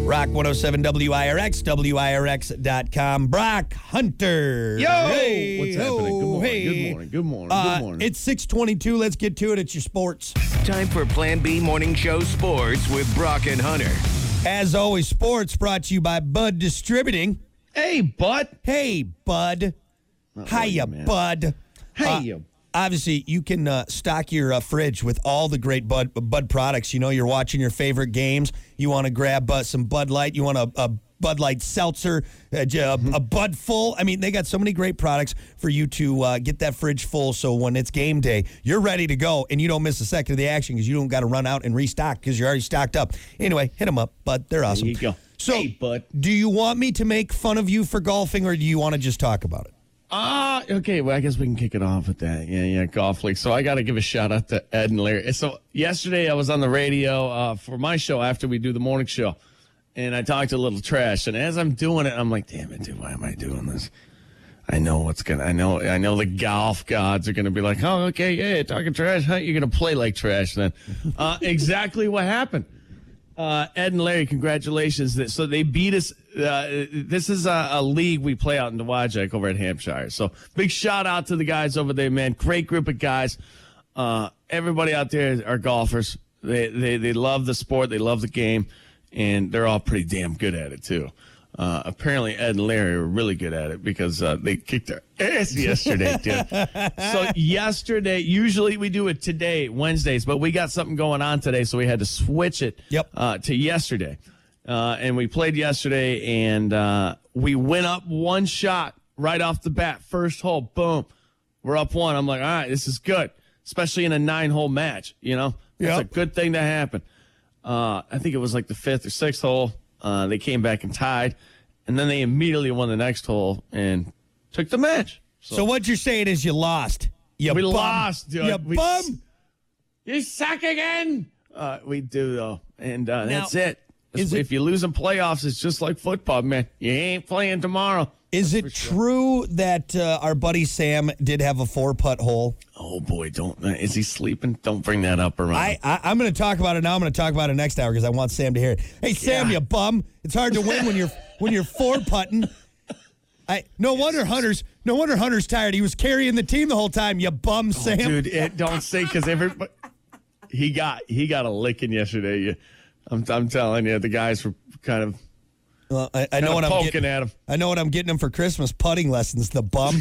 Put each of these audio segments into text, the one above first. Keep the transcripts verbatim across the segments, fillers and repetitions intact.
Rock one oh seven W I R X, W I R X dot com. Brock Hunter. Yo! Hey, What's ho, happening? Good morning, hey. good morning, good morning, Uh, good morning. It's six twenty-two. Let's get to it. It's your sports. Time for Plan B Morning Show Sports with Brock and Hunter. As always, sports brought to you by Bud Distributing. Hey, bud. Hey, Bud. Hiya, man. Bud. Hey, Uh, you. Obviously, you can uh, stock your uh, fridge with all the great Bud Bud products. You know, you're watching your favorite games. You want to grab uh, some Bud Light. You want a, a Bud Light seltzer, a, a, a Bud Full. I mean, they got so many great products for you to uh, get that fridge full. So when it's game day, you're ready to go, and you don't miss a second of the action because you don't got to run out and restock because you're already stocked up. Anyway, hit them up, Bud. They're awesome. There you go. So, Hey, bud. do you want me to make fun of you for golfing, or do you want to just talk about it? Ah, okay. Well, I guess we can kick it off with that. Yeah, yeah, golf league. So I got to give a shout out to Ed and Larry. So yesterday I was on the radio uh, for my show after we do the morning show, and I talked a little trash. And as I'm doing it, I'm like, damn it, dude, why am I doing this? I know what's gonna. I know. I know the golf gods are gonna be like, oh, okay, yeah, talking trash. Huh? You're gonna play like trash then. Uh, exactly what happened. Uh, Ed and Larry, congratulations. So they beat us. Uh, this is a, a league we play out in Dowagiac over at Hampshire. So big shout out to the guys over there, man. Great group of guys. Uh, everybody out there are golfers. They, they they love the sport. They love the game. And they're all pretty damn good at it, too. Uh, apparently, Ed and Larry were really good at it because uh, they kicked their ass yesterday, dude. So yesterday, usually we do it today, Wednesdays, but we got something going on today, so we had to switch it Yep. uh, to yesterday. Uh, and we played yesterday, and uh, we went up one shot right off the bat, first hole, boom. We're up one. I'm like, all right, this is good, especially in a nine-hole match, you know? That's Yep. a good thing to happen. Uh, I think it was like the fifth or sixth hole. Uh, they came back and tied, and then they immediately won the next hole and took the match. So, what you're saying is you lost. You We bum. lost, dude. You We- bum. You suck again. Uh, we do, though, and uh, Now, that's it. is it- If you lose in playoffs, it's just like football, man. You ain't playing tomorrow. Is it true that uh, our buddy Sam did have a four-putt hole? Oh, boy, don't. Uh, is he sleeping? Don't bring that up around. I, I, I'm going to talk about it now. I'm going to talk about it next hour because I want Sam to hear it. Hey, Sam, Yeah. you bum. It's hard to win when you're when you're four-putting. I no wonder Hunter's no wonder Hunter's tired. He was carrying the team the whole time. You bum, Sam. Dude, it, don't say because everybody he got he got a licking yesterday. You, I'm I'm telling you, the guys were kind of Well, I, I kind know of what I'm poking getting. at him. I know what I'm getting him for Christmas. Putting lessons. The bum.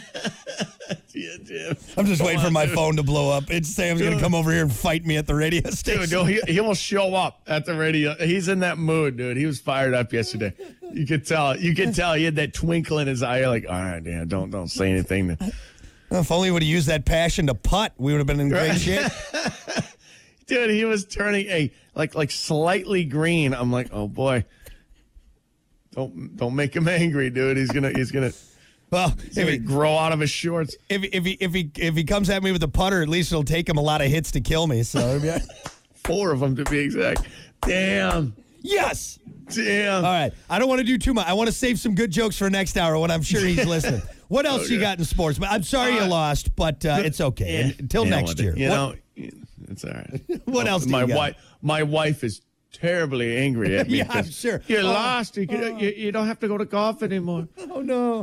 Yeah, dude. I'm just Come waiting for on, my dude. phone to blow up. It's Sam's going to Dude. come over here and fight me at the radio station. Dude, no, he, he will show up at the radio. He's in that mood, dude. He was fired up yesterday. You could tell. You could tell he had that twinkle in his eye. You're like, all right, Dan, don't don't say anything. If only we would have used that passion to putt, we would have been in great shape. Dude, he was turning a like like slightly green. I'm like, oh boy, don't don't make him angry, dude. He's gonna he's gonna, Well, he's if gonna he, grow out of his shorts. if, if he if he if he comes at me with a putter, at least it'll take him a lot of hits to kill me. So it'll be all right. Four of them to be exact. Damn, Yes. damn. All right. I don't want to do too much. I want to save some good jokes for next hour when I'm sure he's listening. What else Okay. you got in sports? But I'm sorry you Uh, lost, but uh, it's okay. Yeah. And until Yeah, next well, year. You What- know, it's all right. What else do my you got? wife, my wife is terribly angry at me. Yeah, I'm because sure. You Oh. lost. You, can, you, you don't have to go to golf anymore. Oh no.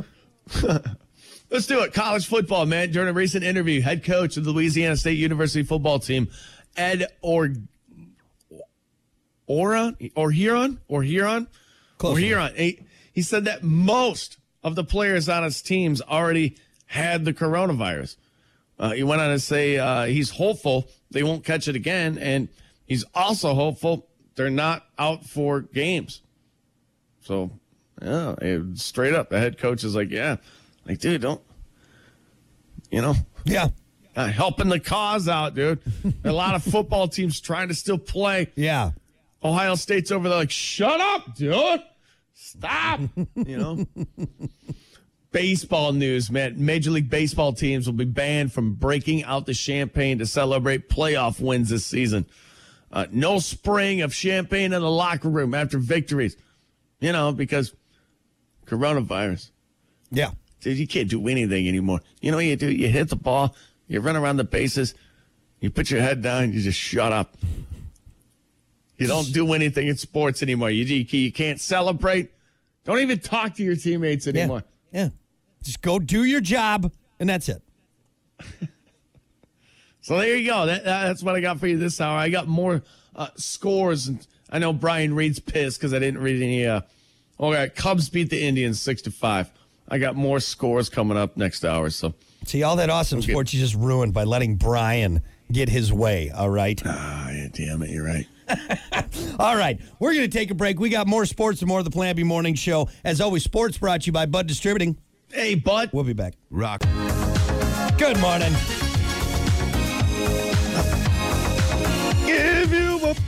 Let's do it. College football, man. During a recent interview, head coach of the Louisiana State University football team, Ed or Oron or Huron or Huron Close or enough. Huron. He, he said that most of the players on his teams already had the coronavirus. Uh, he went on to say uh, he's hopeful they won't catch it again, and he's also hopeful they're not out for games. So, yeah, it- straight up, the head coach is like, yeah, like, dude, don't, you know, Yeah. uh, helping the cause out, dude. A lot of football teams trying to still play. Yeah. Ohio State's over there like, shut up, dude. Stop. You know? Baseball news, man. Major League Baseball teams will be banned from breaking out the champagne to celebrate playoff wins this season. Uh, no spraying of champagne in the locker room after victories. You know, because coronavirus. Yeah. Dude, you can't do anything anymore. You know what you do? You hit the ball, you run around the bases, you put your head down, you just shut up. You don't do anything in sports anymore. You, you, you can't celebrate. Don't even talk to your teammates anymore. Yeah. yeah. Just go do your job, and that's it. So there you go. That, that's what I got for you this hour. I got more uh, scores. And I know Brian Reed's pissed because I didn't read any. Uh, okay, Cubs beat the Indians six to five. I got more scores coming up next hour. So see, all that awesome okay. sports you just ruined by letting Brian get his way. All right. Ah, yeah, damn it, you're right. All right, we're going to take a break. We got more sports and more of the Plan B Morning Show. As always, sports brought to you by Bud Distributing. Hey, Bud. We'll be back. Rock. Good morning. Give you up.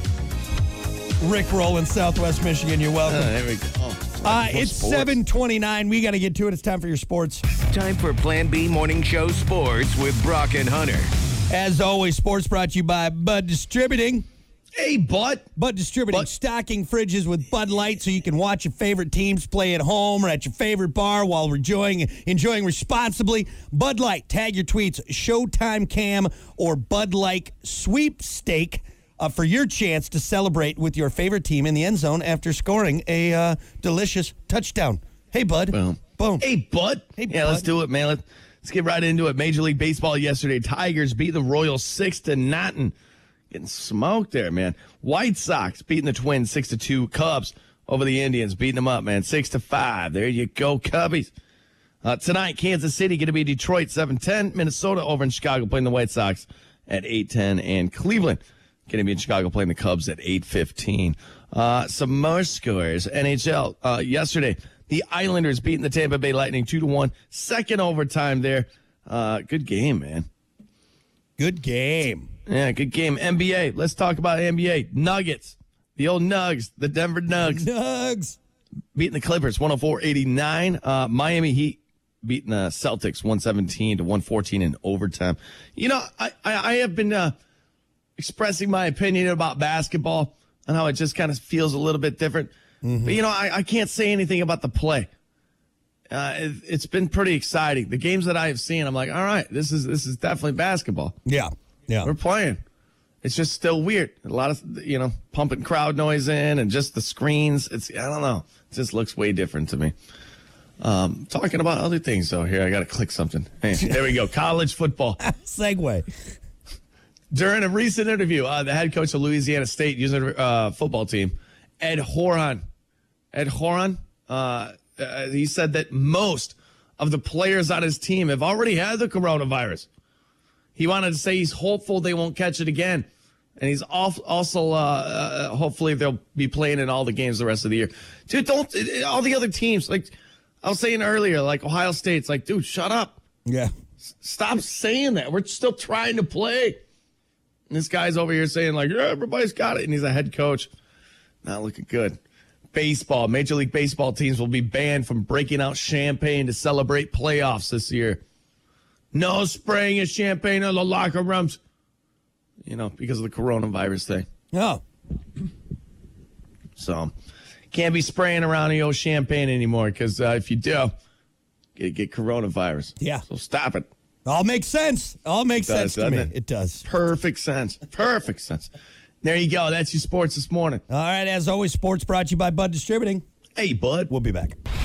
Rick Roll, Southwest Michigan. You're welcome. Uh, there we go. Oh, uh, it's seven twenty-nine. We got to get to it. It's time for your sports. Time for Plan B Morning Show Sports with Brock and Hunter. As always, sports brought to you by Bud Distributing. Hey, Bud. Bud Distributing, Bud. Stocking fridges with Bud Light so you can watch your favorite teams play at home or at your favorite bar while enjoying enjoying responsibly. Bud Light, tag your tweets, Showtime Cam or Bud Light Sweepstake uh, for your chance to celebrate with your favorite team in the end zone after scoring a uh, delicious touchdown. Hey, Bud. Boom. Boom. Hey, Bud. Hey, yeah, Bud. let's do it, man. Let's, let's get right into it. Major League Baseball yesterday. Tigers beat the Royals six to nothing. Getting smoked there, man. White Sox beating the Twins six to two. Cubs over the Indians, beating them up, man. six to five. There you go, Cubbies. Uh, tonight, Kansas City going to be Detroit seven ten. Minnesota over in Chicago playing the White Sox at eight ten. And Cleveland going to be in Chicago playing the Cubs at eight fifteen. Uh, some more scores. N H L uh, yesterday, the Islanders beating the Tampa Bay Lightning two to one. Second overtime there. Uh, good game, man. Good game. Yeah, good game. N B A. Let's talk about N B A. Nuggets. The old Nugs. The Denver Nugs. Nugs. Beating the Clippers one oh four eighty-nine. Uh, Miami Heat beating the Celtics one seventeen to one fourteen in overtime. You know, I, I, I have been uh, expressing my opinion about basketball and how it just kind of feels a little bit different. Mm-hmm. But, you know, I, I can't say anything about the play. Uh, it, it's been pretty exciting. The games that I have seen, I'm like, all right, this is this is definitely basketball. Yeah. Yeah. We're playing. It's just still weird. A lot of, you know, pumping crowd noise in and just the screens. It's, I don't know. It just looks way different to me. Um, talking about other things, though, here. I got to click something. Hey, there we go. College football. Segue. During a recent interview, uh, the head coach of Louisiana State user uh, football team, Ed Horan. Ed Horan, uh, uh, he said that most of the players on his team have already had the coronavirus. He wanted to say he's hopeful they won't catch it again. And he's also, uh, uh, hopefully, they'll be playing in all the games the rest of the year. Dude, don't, all the other teams, like I was saying earlier, like Ohio State's like, dude, shut up. Yeah. S- stop saying that. We're still trying to play. And this guy's over here saying, like, yeah, everybody's got it. And he's a head coach. Not looking good. Baseball, Major League Baseball teams will be banned from breaking out champagne to celebrate playoffs this year. No spraying of champagne in the locker rooms. You know, because of the coronavirus thing. Oh. So, can't be spraying around the old champagne anymore because uh, if you do, you get coronavirus. Yeah. So stop it. All makes sense. All makes It does, sense to me. doesn't It? it? it does. Perfect sense. Perfect sense. There you go. That's your sports this morning. All right. As always, sports brought to you by Bud Distributing. Hey, bud. We'll be back.